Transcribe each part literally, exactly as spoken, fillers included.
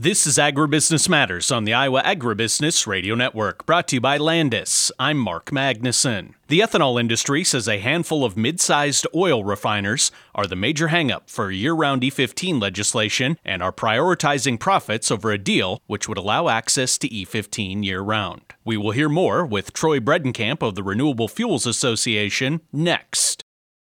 This is Agribusiness Matters on the Iowa Agribusiness Radio Network, brought to you by Landis. I'm Mark Magnuson. The ethanol industry says a handful of mid-sized oil refiners are the major hang-up for year-round E fifteen legislation and are prioritizing profits over a deal which would allow access to E fifteen year-round. We will hear more with Troy Bredenkamp of the Renewable Fuels Association next.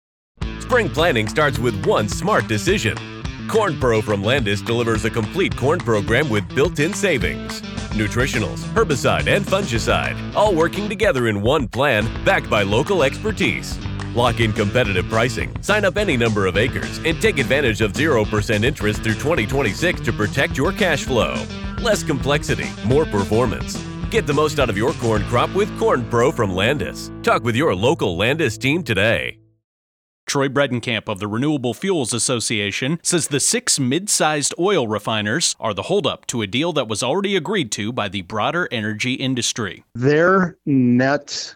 Spring planning starts with one smart decision. Corn Pro from Landis delivers a complete corn program with built-in savings. Nutritionals, herbicide, and fungicide, all working together in one plan backed by local expertise. Lock in competitive pricing, sign up any number of acres, and take advantage of zero percent interest through twenty twenty-six to protect your cash flow. Less complexity, more performance. Get the most out of your corn crop with Corn Pro from Landis. Talk with your local Landis team today. Troy Bredenkamp of the Renewable Fuels Association says the six mid-sized oil refiners are the holdup to a deal that was already agreed to by the broader energy industry. Their net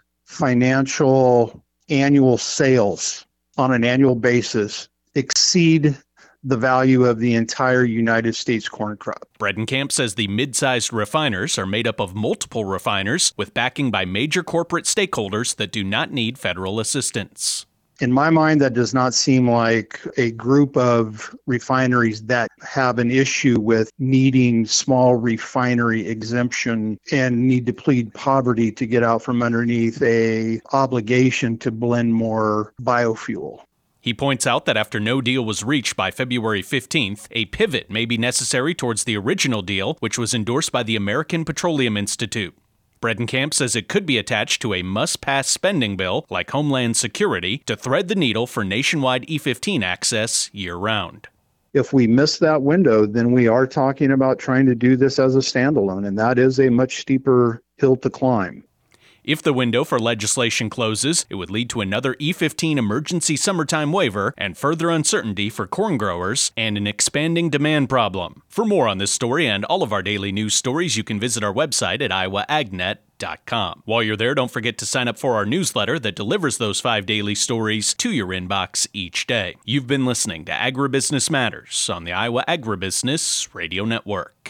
financial annual sales on an annual basis exceed the value of the entire United States corn crop. Bredenkamp says the mid-sized refiners are made up of multiple refiners with backing by major corporate stakeholders that do not need federal assistance. In my mind, that does not seem like a group of refineries that have an issue with needing small refinery exemption and need to plead poverty to get out from underneath a obligation to blend more biofuel. He points out that after no deal was reached by February fifteenth, a pivot may be necessary towards the original deal, which was endorsed by the American Petroleum Institute. Bredenkamp says it could be attached to a must-pass spending bill, like Homeland Security, to thread the needle for nationwide E fifteen access year-round. If we miss that window, then we are talking about trying to do this as a standalone, and that is a much steeper hill to climb. If the window for legislation closes, it would lead to another E fifteen emergency summertime waiver and further uncertainty for corn growers and an expanding demand problem. For more on this story and all of our daily news stories, you can visit our website at iowa ag net dot com. While you're there, don't forget to sign up for our newsletter that delivers those five daily stories to your inbox each day. You've been listening to Agribusiness Matters on the Iowa Agribusiness Radio Network.